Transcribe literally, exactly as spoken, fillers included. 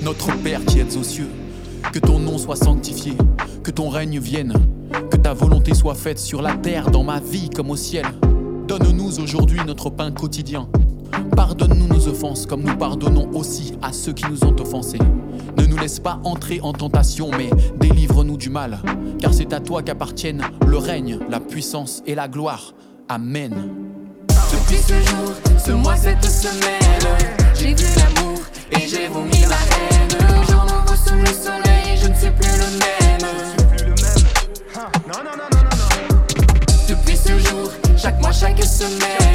Notre Père qui êtes aux cieux, que ton nom soit sanctifié, que ton règne vienne, que ta volonté soit faite sur la terre, dans ma vie comme au ciel. Donne-nous aujourd'hui notre pain quotidien. Pardonne-nous nos offenses comme nous pardonnons aussi à ceux qui nous ont offensés. Ne nous laisse pas entrer en tentation, mais délivre-nous du mal, car c'est à toi qu'appartiennent le règne, la puissance et la gloire. Amen. Depuis ce jour, ce mois, cette semaine, j'ai vu l'amour et j'ai vomi la haine. Jour nouveau sous le soleil, je ne suis plus le même. Non, non, non, non, non, non. Depuis ce jour, chaque mois, chaque semaine,